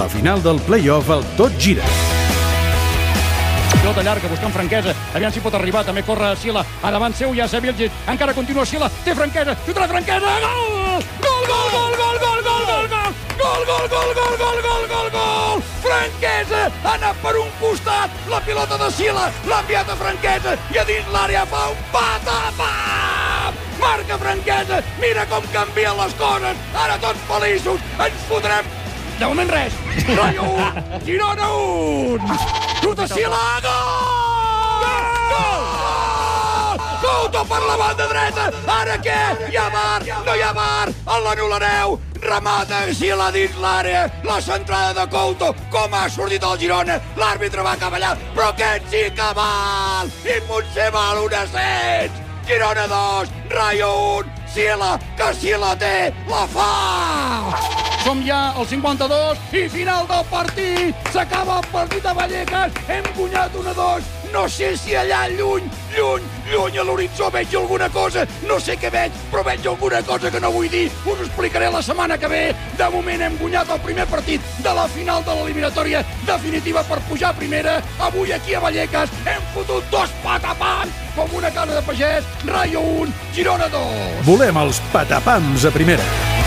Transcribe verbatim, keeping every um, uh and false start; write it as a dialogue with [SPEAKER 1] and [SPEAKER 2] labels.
[SPEAKER 1] La final del play-off al Tot Gira.
[SPEAKER 2] Pilota llarga, buscant franquesa. Aviam si pot arribar, també corre Sila. A davant seu ja Sabiljic. Encara continua Sila. Té franquesa. Xuta la franquesa. Gol! Gol, gol, gol, gol, gol, gol, gol, gol! Gol, gol, gol, gol, gol, gol, gol, gol! Franquesa ha anat per un costat. La pilota de Sila l'ha enviat a Franquesa i a dins l'àrea fa un patapam! Marca Franquesa. Mira com canvien les coses. Ara tots feliços. Ens fotrem. De moment res. Rayo un, Girona un. Xuta Sila, gol! Gol! Couto per la banda dreta. Ara què? Hi ha bar, no hi ha bar. L'anul·lareu. Remata Sila dins l'àrea. La centrada de Couto. Com ha sortit el Girona. L'àrbitre va cap allà. Però aquest sí que val. I potser val un ascens. Girona dos, Rayo un. Sila, que Sila té, la fa! Som ja al cinquanta-dos i final del partit. S'acaba el partit a Vallecas. Hem guanyat un a dos. No sé si allà lluny, lluny, lluny a l'horitzó veig alguna cosa. No sé què veig, però veig alguna cosa que no vull dir. Us ho explicaré la setmana que ve. De moment hem guanyat el primer partit de la final de l'eliminatòria definitiva per pujar a primera. Avui aquí a Vallecas hem fotut dos patapams com una casa de pagès. Rayo un, Girona dos.
[SPEAKER 1] Volem els patapams a primera.